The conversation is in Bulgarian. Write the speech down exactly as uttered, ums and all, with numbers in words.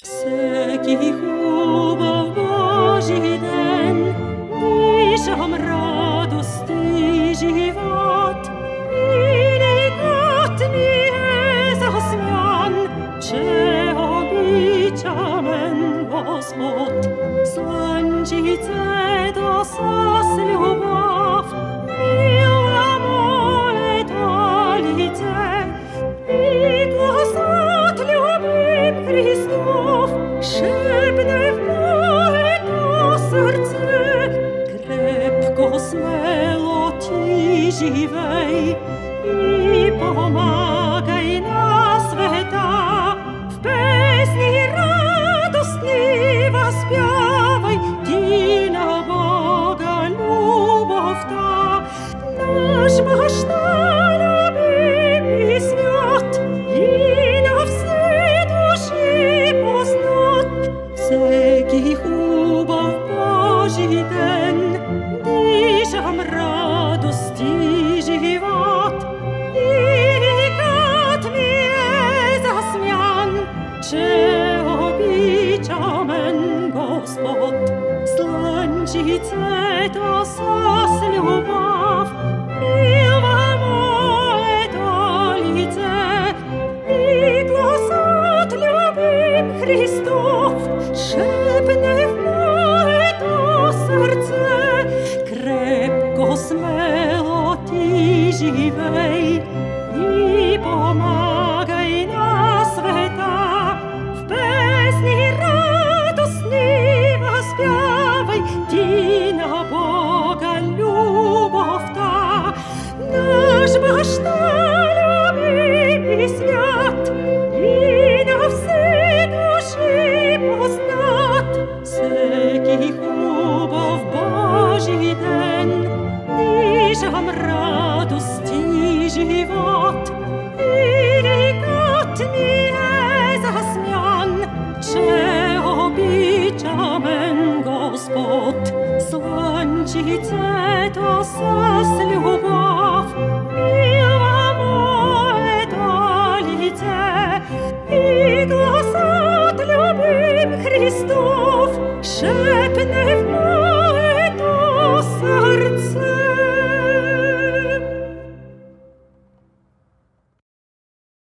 Всякий хубав Божий день, дишам радости живот, и рекат ми е засмян, че обичамен Господ. Слънчице до с любов, мила моето лице, и гласът любим Христов шепне в моето сърце. Крепко, смело ти живей и помагай на света, в песни радостни възпявай ти на Бога любовта. Наш баща любим и свят, и на все души познат. Всеки хубав Божий ден, дишам радости живот, и рекат ми е засмян, че обичамен Господ. Слънчицето с любов мила моето лице, и гласът любим Христов шепне в моето сърце. Крепко, смело ти живей и помагай на света, в песни радостни възпявай ти на Бога любовта. Наш баща любим и свят, и на все души познат. Всеки хубав Божий ден, дишам радости живот, и рекат ми е засмян, че обичамен Господ. Слънчицето с любов мила моето лице, и гласът любим Христов